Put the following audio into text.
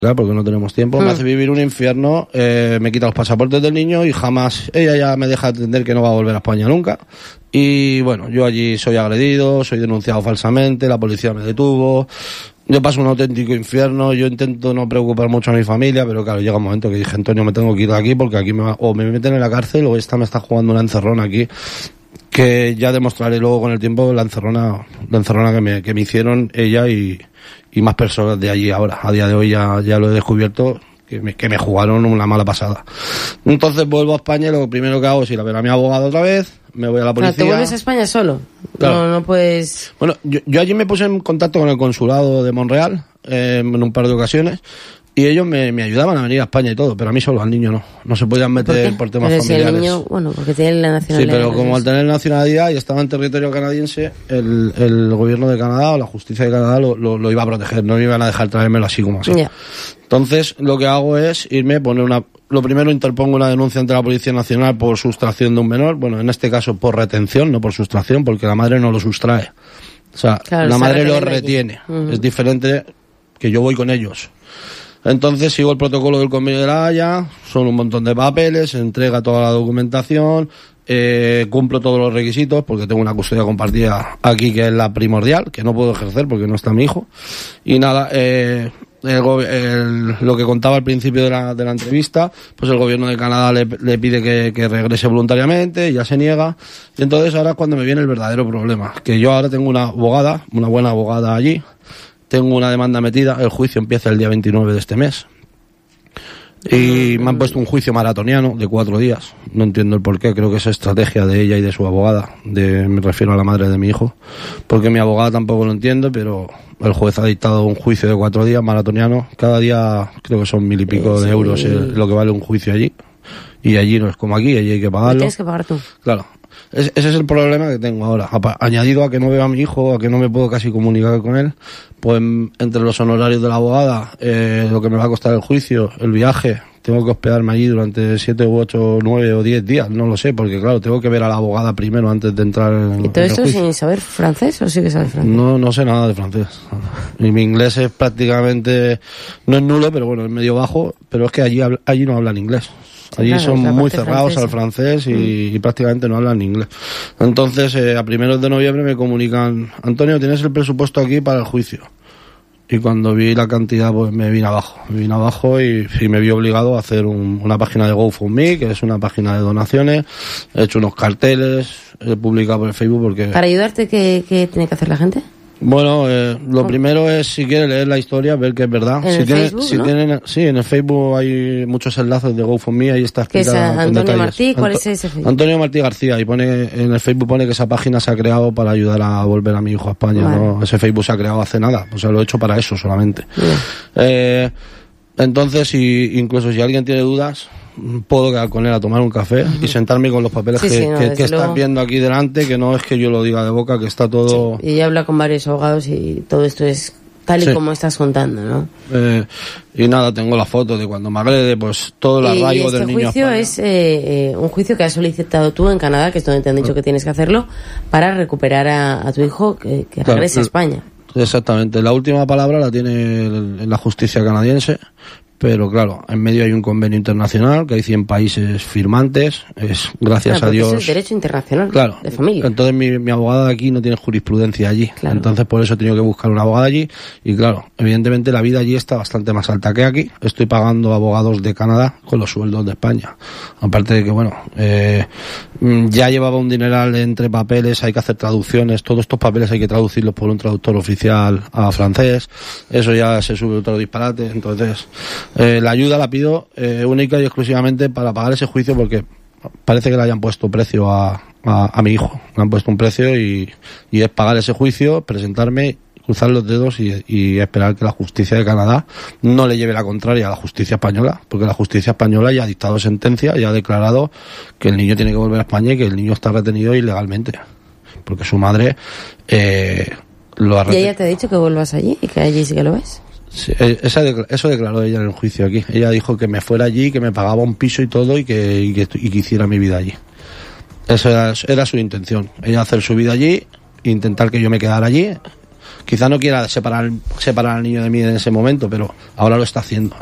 Claro, porque no tenemos tiempo, me hace vivir un infierno, me quita los pasaportes del niño y jamás, ella ya me deja entender que no va a volver a España nunca. Y bueno, yo allí soy agredido, soy denunciado falsamente, la policía me detuvo, yo paso un auténtico infierno, yo intento no preocupar mucho a mi familia, pero claro, llega un momento que dije, Antonio, me tengo que ir de aquí porque aquí o me meten en la cárcel o esta me está jugando una encerrona aquí, que ya demostraré luego con el tiempo la encerrona que me hicieron ella y más personas de allí ahora. A día de hoy ya lo he descubierto, que me jugaron una mala pasada. Entonces vuelvo a España y lo primero que hago es ir a ver a mi abogado otra vez, me voy a la policía. ¿Te vuelves a España solo? Claro. No puedes... Bueno, yo allí me puse en contacto con el consulado de Montreal en un par de ocasiones y ellos me ayudaban a venir a España y todo, pero a mí solo, al niño no se podían meter por temas familiares. El niño, bueno, porque tiene la nacionalidad. Sí, pero como al tener nacionalidad y estaba en territorio canadiense, el gobierno de Canadá o la justicia de Canadá lo iba a proteger, no me iban a dejar traérmelo así como así. Yeah. Entonces, lo que hago es irme, lo primero interpongo una denuncia ante la Policía Nacional por sustracción de un menor, bueno, en este caso por retención, no por sustracción, porque la madre no lo sustrae. O sea, claro, la madre lo retiene. Es diferente que yo voy con ellos. Entonces sigo el protocolo del Convenio de la Haya, son un montón de papeles, se entrega toda la documentación, cumplo todos los requisitos porque tengo una custodia compartida aquí que es la primordial, que no puedo ejercer porque no está mi hijo. Y nada, lo que contaba al principio de la entrevista, pues el gobierno de Canadá le pide que regrese voluntariamente, ya se niega. Y entonces ahora es cuando me viene el verdadero problema, que yo ahora tengo una buena abogada allí. Tengo una demanda metida, el juicio empieza el día 29 de este mes. Y me han puesto un juicio maratoniano de 4 días. No entiendo el porqué, creo que es estrategia de ella y de su abogada. Me refiero a la madre de mi hijo. Porque mi abogada tampoco lo entiende, pero el juez ha dictado un juicio de 4 días maratoniano. Cada día creo que son 1.000 y pico de euros lo que vale un juicio allí. Y allí no es como aquí, allí hay que pagarlo. Tienes que pagar tú. Claro. Ese es el problema que tengo ahora. Añadido a que no veo a mi hijo, a que no me puedo casi comunicar con él, pues entre los honorarios de la abogada, lo que me va a costar el juicio, el viaje, tengo que hospedarme allí durante 7 u 8, 9 o 10 días, no lo sé, porque claro, tengo que ver a la abogada primero antes de entrar en ¿Y todo esto sin saber francés o sí que sabes francés? No sé nada de francés. Y mi inglés es prácticamente, no es nulo, pero bueno, es medio bajo, pero es que allí no hablan inglés. Allí claro, son muy cerrados francesa al francés y prácticamente no hablan inglés. Entonces, a primeros de noviembre me comunican, Antonio, tienes el presupuesto aquí para el juicio. Y cuando vi la cantidad, pues me vine abajo y me vi obligado a hacer una página de GoFundMe, que es una página de donaciones. He hecho unos carteles, he publicado por el Facebook porque... ¿Para ayudarte qué tiene que hacer la gente? Bueno, lo primero es, si quiere leer la historia, ver que es verdad. ¿En el Facebook, ¿no? Sí, en el Facebook hay muchos enlaces de GoFundMe, ahí está escrita. ¿Qué es Antonio Martí? ¿Cuál es ese Facebook? Antonio Martí García, y en el Facebook pone que esa página se ha creado para ayudar a volver a mi hijo a España, vale. ¿No? Ese Facebook se ha creado hace nada, o sea, lo he hecho para eso solamente. Entonces, incluso si alguien tiene dudas, puedo quedar con él a tomar un café y sentarme con los papeles que estás viendo aquí delante, que no es que yo lo diga de boca, que está todo... Sí. Y ella habla con varios abogados y todo esto es tal y como estás contando, ¿no? Y nada, tengo la foto de cuando me agrede, pues todo el arraigo del niño. Este juicio es un juicio que has solicitado tú en Canadá, que es donde te han dicho que tienes que hacerlo, para recuperar a tu hijo que regrese a España. Exactamente, la última palabra la tiene la justicia canadiense, pero claro, en medio hay un convenio internacional que hay 100 países firmantes, es gracias a Dios. Es el derecho internacional, claro, de familia. Entonces mi abogada de aquí no tiene jurisprudencia allí, claro. Entonces por eso he tenido que buscar una abogada allí y claro, evidentemente la vida allí está bastante más alta que aquí. Estoy pagando abogados de Canadá con los sueldos de España, aparte de que bueno, ya llevaba un dineral entre papeles, hay que hacer traducciones, todos estos papeles hay que traducirlos por un traductor oficial a francés, eso ya se sube otro disparate, entonces la ayuda la pido única y exclusivamente para pagar ese juicio porque parece que le hayan puesto precio a mi hijo, le han puesto un precio y es pagar ese juicio, presentarme, cruzar los dedos y esperar que la justicia de Canadá no le lleve la contraria a la justicia española, porque la justicia española ya ha dictado sentencia y ha declarado que el niño tiene que volver a España y que el niño está retenido ilegalmente, porque su madre lo ha retenido. ¿Y ella te ha dicho que vuelvas allí y que allí sí que lo ves? Sí, eso declaró ella en el juicio aquí. Ella dijo que me fuera allí, que me pagaba un piso y todo y que hiciera mi vida allí. Esa era su intención. Ella hacer su vida allí, intentar que yo me quedara allí Quizá no quiera separar al niño de mí en ese momento, pero ahora lo está haciendo.